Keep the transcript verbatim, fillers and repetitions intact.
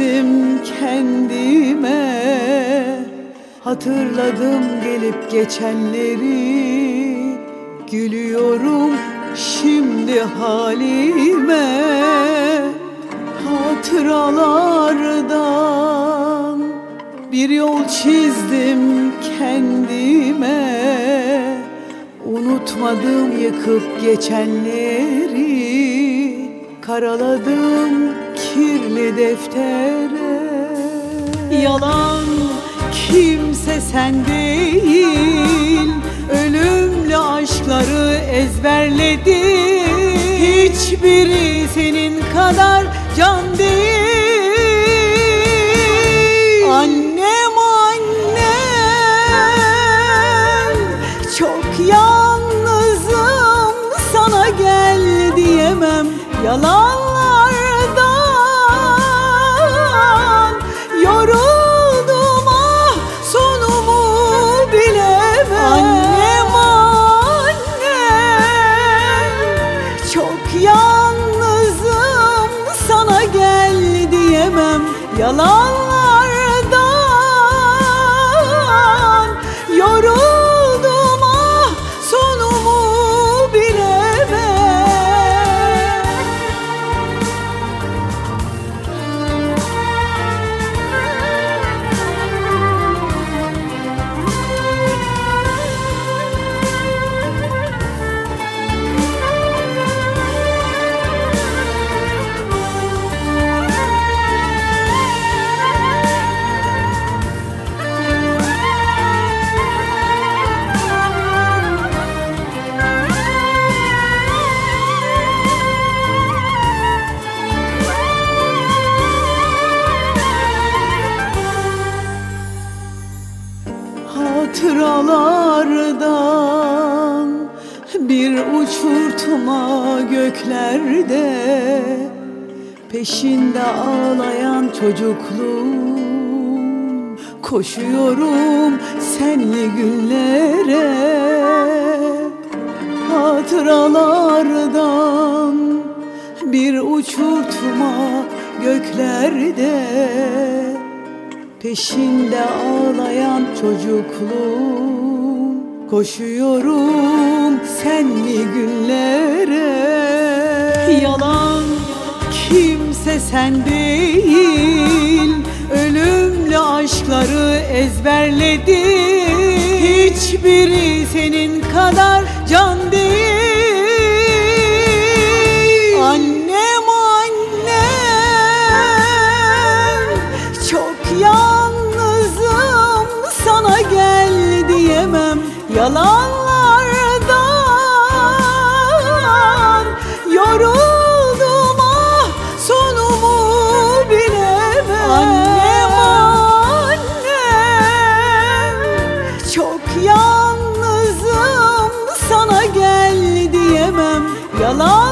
çizdim kendime. Hatırladım gelip geçenleri, gülüyorum şimdi halime. Hatıralardan bir yol çizdim kendime. Unutmadım yıkıp geçenleri, karaladım kirli deftere. Yalan kimse sen değil, ölümlü aşkları ezberledim. Hiçbiri senin kadar can değil. Annem annem, çok yalnızım, sana gel diyemem. Yalanlardan yoruldum, ah sonumu bilemem. Annem annem, çok yalnızım, sana gel diyemem. Yalanlardan yoruldum, ah sonumu bilemem. Hatıralardan bir uçurtma göklerde, peşinde ağlayan çocukluğum. Koşuyorum senli günlere. Hatıralardan bir uçurtma göklerde, peşinde ağlayan çocukluğum. Koşuyorum senli günlere. Yalan kimse sen değil, ölümlü aşkları ezberledim. Hiçbiri senin kadar can değil. Annem annem, çok yalnızım, sana gel diyemem. Yalanlardan yoruldum, ah sonumu bilemem. Annem annem, çok yalnızım, sana gel diyemem. Yalan